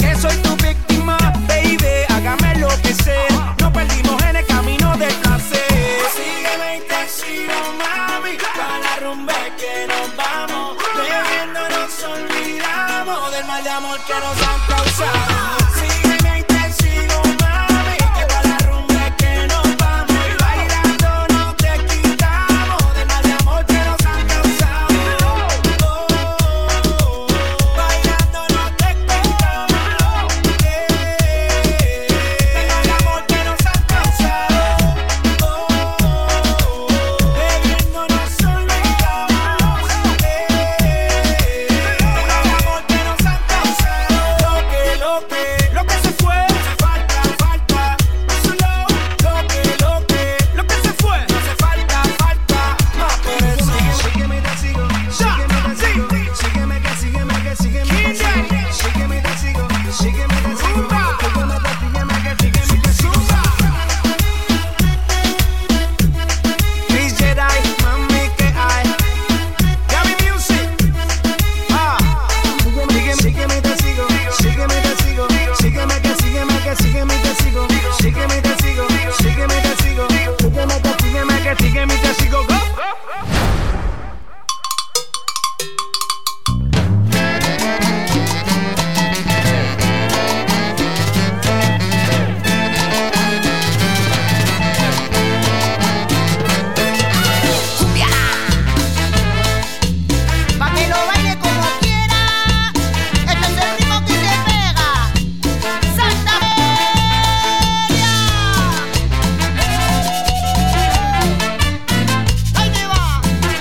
que soy tu víctima, baby, hágame lo que sea. Nos perdimos en el camino del placer. Sígueme y te sigo, mami, pa' la rumba que nos vamos. Bebiendo nos olvidamos del mal de amor que nos han causado. Sígueme y te sigo, mami, que pa' la rumba que nos vamos. Y bailando no te quitamos del mal de amor que nos han causado. Oh, oh, oh, bailando no te quitamos eh, del mal de amor que nos han causado. Oh, oh, oh, bebiendo nos olvidamos eh, del mal de amor que nos han causado. Lo que, lo que, lo que se fue, hace falta, falta. Solo lo que, lo que, lo que se fue, hace falta, falta. Más por eso. Sígueme y te sigo, sígueme y te sigo, sígueme que, sígueme que, sígueme que, sígueme, sígueme y te sigo, sígueme y te sigo, sígueme que, sígueme que, sígueme y te sigo. Chris Jedi, mami, que hay. Gabby Music. Ah. Sígueme, sígueme y te sigo, sígueme y te sigo, sígueme que, sígueme que, sígueme y te sigo, sígueme y te sigo, sígueme y te sigo, sígueme que, sígueme que, sígueme y te sigo. Go. Cumbia. Pa' que lo baile como quiera. Este es el ritmo que se pega. Santa Feria. Ahí te va.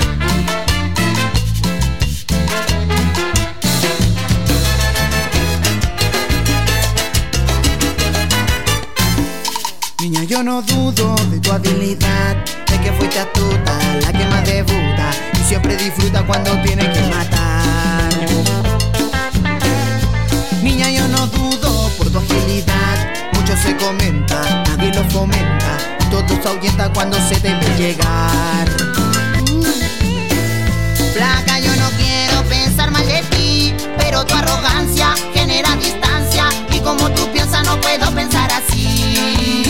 Niña, yo no dudo de tu habilidad, de que fuiste astuta, la que más debuta y siempre disfruta cuando tiene que matar. Niña, yo no dudo por tu agilidad, mucho se comenta, nadie lo fomenta, y todo se ahuyenta cuando se te ve llegar. Flaca, yo no quiero pensar mal de ti, pero tu arrogancia genera distancia y como tú piensas no puedo pensar así.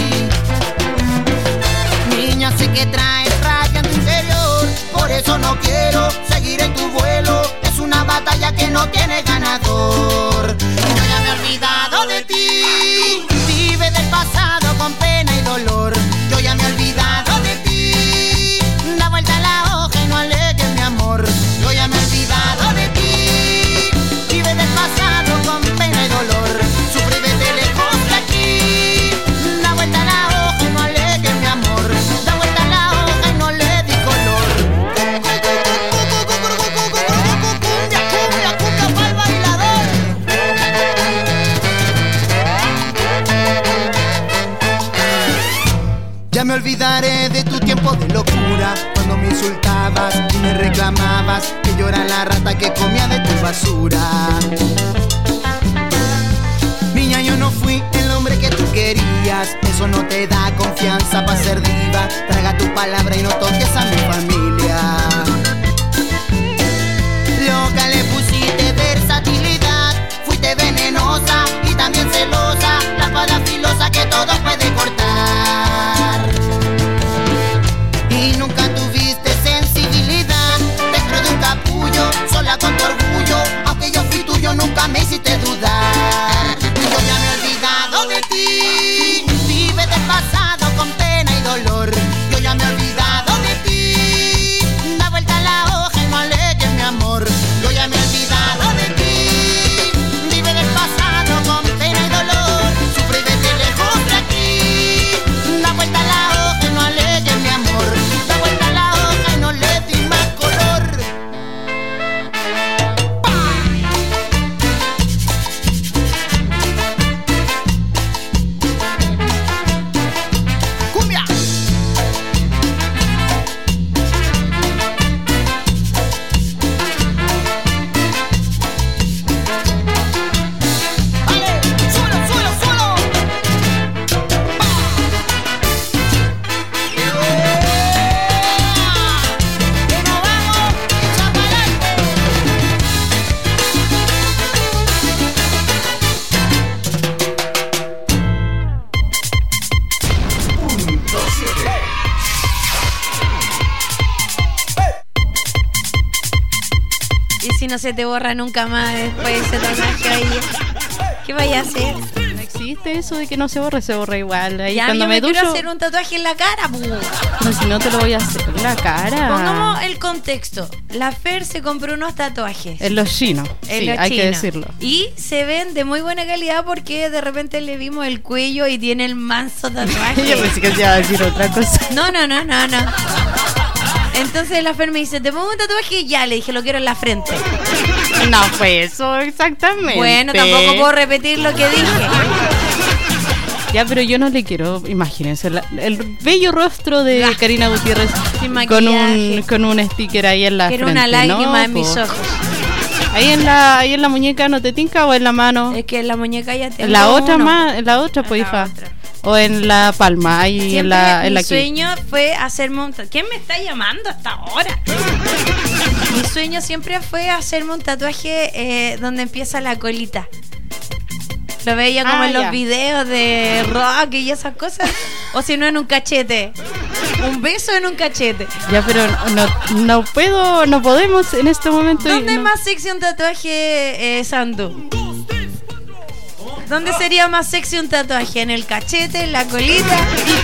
Niña, sé que traes rabia en tu interior, por eso no quiero seguir en tu vuelo. Es una batalla que no tiene ganador. Y yo ya me he olvidado de ti, vive del pasado con pena y dolor. Yo ya me he olvidado de ti, da vuelta la hoja y no alegues mi amor. Yo ya me he olvidado de ti, vive del pasado con pena y dolor. Sufre y vete lejos de aquí, da vuelta la hoja y no alegues mi amor. Da vuelta la hoja y no le di color. Cumbia, cumbia, cumbia pa'l bailador. Ya me olvidaré de tu tiempo de locura, cuando me insultabas y me reclamabas que yo era la rata que comía de tu basura. Niña, yo no fui el hombre que tú querías, eso no te da confianza para ser diva. Traga tu palabra y no toques a mi familia. Loca, le pusiste versatilidad, fuiste venenosa y también celosa, la espada filosa que todo puede cortar. Y nunca tuviste sensibilidad, dentro de un capullo, sola con tu orgullo, aunque yo fui tuyo nunca me hiciste dudar. Yo ya me he olvidado de ti, vive del pasado con pena y dolor. Yo ya me he olvidado de ti, da vuelta la hoja y no alegues mi amor. Yo ya me he olvidado de ti, vive del pasado con pena y dolor. Sufre y vete lejos de aquí. no se te borra nunca más después de ese tatuaje ahí. ¿Qué vaya a hacer? No existe eso de que no se borre, se borra igual. Ahí Ya, cuando yo me, me ducho, quiero hacer un tatuaje en la cara, pu. pero si no te lo voy a hacer en la cara. Pongamos el contexto. La Fer se compró unos tatuajes. En los chinos, En sí, los hay que chinos. decirlo. Y se ven de muy buena calidad porque de repente le vimos el cuello y tiene el manso tatuaje. Yo pensé que se iba a decir otra cosa. No, no, no, no, no. Entonces la Fer me dice, ¿te pongo un tatuaje? Y ya, le dije, lo quiero en la frente. No fue eso exactamente. Bueno, tampoco puedo repetir lo que dije. Ya, pero yo no le quiero, imagínense, la- el bello rostro de Karina Gutiérrez Sin con un, maquillaje. con un sticker ahí en la Quiero frente. una lágrima ¿no? en mis Po. ojos. Ahí en la, ahí en la muñeca no te tinca o en la mano. Es que en la muñeca ya tengo En la otra uno. más, en la otra, pues hija. O en la palma, ahí Siempre en la, en mi la aquí. sueño fue hacerme un tatuaje. ¿Quién me está llamando hasta ahora? Mi sueño siempre fue hacerme un tatuaje eh, donde empieza la colita. Lo veía como Ah, en los ya. videos de rock y esas cosas. O si no, en un cachete. Un beso en un cachete. Ya, pero no, no puedo, no podemos en este momento. ¿Dónde es no. más sexy un tatuaje, eh, Sandu? ¿Dónde sería más sexy un tatuaje? ¿En el cachete? ¿En la colita?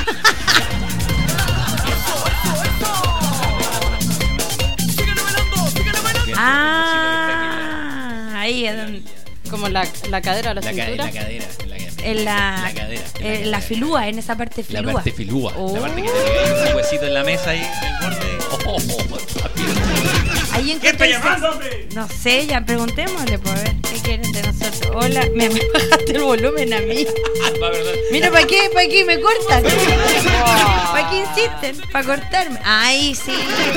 Ah, ahí es donde... Como la, la cadera, la, La, ca- cintura. la cadera. La, En la, la cadera. eh, la filúa, en esa parte La filúa. parte filúa. Oh. La parte que te pegáis un huesito en la mesa ahí, en el borde. Oh, oh, oh, papi. Ahí ¿Quién está encontré- llamando, hombre? No sé, ya preguntémosle, por ver qué quieren de nosotros. Hola, me me bajaste el volumen a mí. Va, verdad. Mira, ¿para qué? ¿Para qué me cortan? ¿Para qué insisten? ¿Para cortarme? Ay, sí.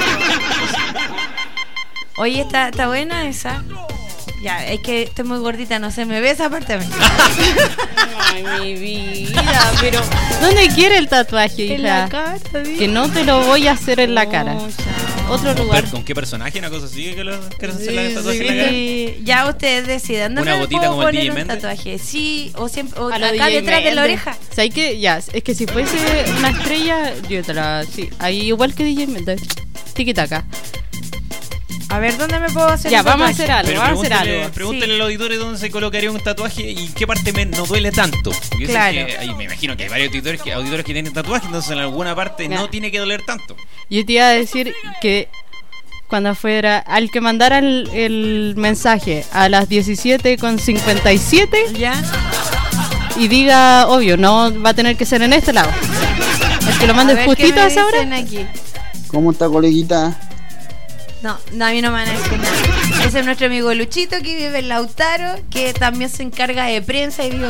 Oye, ¿está, está buena esa? Ya, es que estoy muy gordita, no se me ve esa parte a mí. Ay, mi vida, pero ¿dónde quiere el tatuaje, hija? En la cara, Que no te lo voy a hacer en la cara. Otro lugar. ¿Con qué personaje? Una cosa así que lo quieres hacer la tatuaje en la cara. Sí, ya ustedes decidan. ¿Dónde Una me gotita puedo como el poner D J un Méndez. tatuaje? Sí, o siempre o A lo acá D J detrás de la Méndez. oreja. O sea, hay que, ya, es que si fuese una estrella, yo te la, sí, ahí igual que D J Méndez. Tiki-taka. A ver, ¿dónde me puedo hacer Ya, un vamos a tatuaje? hacer algo, Pero vamos a hacer pregúntele, algo. pregúntele al auditorio dónde se colocaría un tatuaje y qué parte me, no duele tanto. Porque yo sé Claro. que hay- me imagino que hay varios auditores que, auditores que tienen tatuajes, entonces en alguna parte Ya. no tiene que doler tanto. Yo te iba a decir que cuando fuera, al que mandara el, el mensaje a las diecisiete con cincuenta y siete ¿Ya? y diga, obvio, no va a tener que ser en este lado. El que lo mande A ver, justito ¿qué a me esa hora. dicen aquí? ¿Cómo está, coleguita? No, no, a mí no me van a decir nada. Ese es nuestro amigo Luchito que vive en Lautaro, que también se encarga de prensa y video.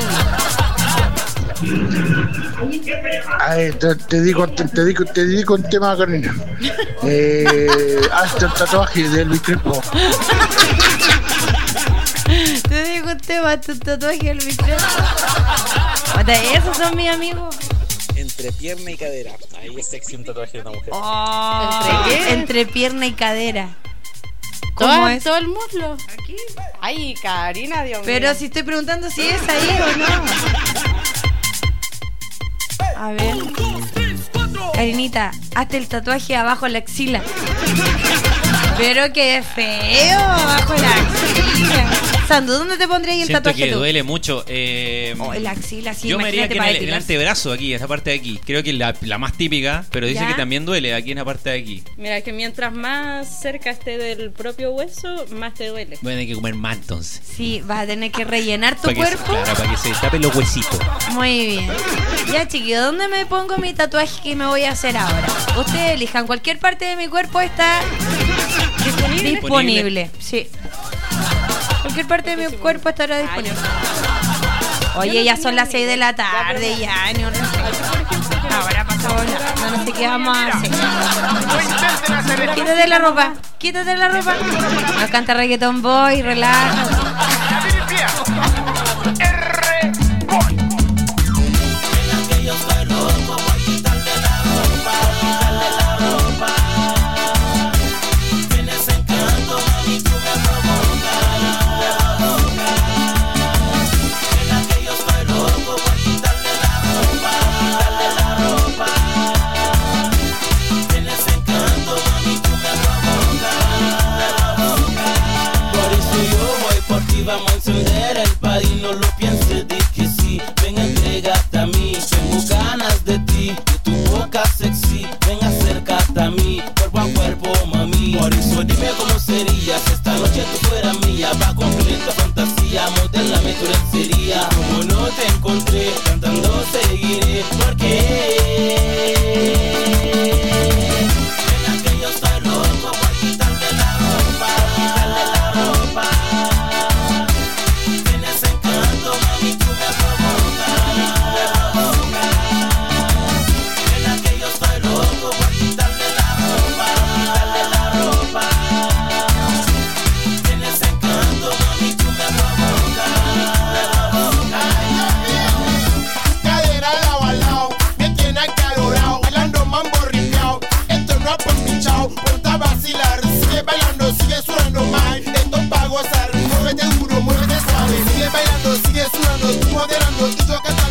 Ay, te, te digo, te, te digo, te digo un tema, Karina. Eh, hazte el tatuaje de Luis Crespo. Te digo un tema, tu tatuaje del micrófono. Esos son mis amigos. Entre pierna y cadera. Ahí es sexy un tatuaje de una mujer. Oh, ¿Entre qué? Entre pierna y cadera. ¿Cómo ¿Todo, es? todo el muslo? Aquí. Ay, Karina, Dios mío. Pero si estoy preguntando si es ahí o no. A ver. Karinita, hazte el tatuaje abajo la axila. Pero qué feo, abajo la axila. Sandu, ¿dónde te pondrías el Siento tatuaje que tú? duele mucho. Eh, Oh, la axila, sí, yo me haría imagínate que en para el, en el tirarse. antebrazo aquí, esa parte de aquí. Creo que es la, la más típica, pero dice ¿Ya? que también duele aquí en la parte de aquí. Mira, que mientras más cerca esté del propio hueso, más te duele. Voy a tener que comer más entonces. Sí, vas a tener que rellenar tu Para que, se- cuerpo. claro, para que se tapen los huesitos. Muy bien. Ya, chiquillos, ¿dónde me pongo mi tatuaje que me voy a hacer ahora? Ustedes elijan, cualquier parte de mi cuerpo está disponible. Disponible, sí. Cualquier parte de mi cuerpo estará disponible. Oye, ya son las seis de la tarde, ya, ni un respeto. Ahora pasó la... No sé qué vamos a hacer. Quítate la ropa, quítate la ropa. No canta reggaeton boy, relájate. hizo que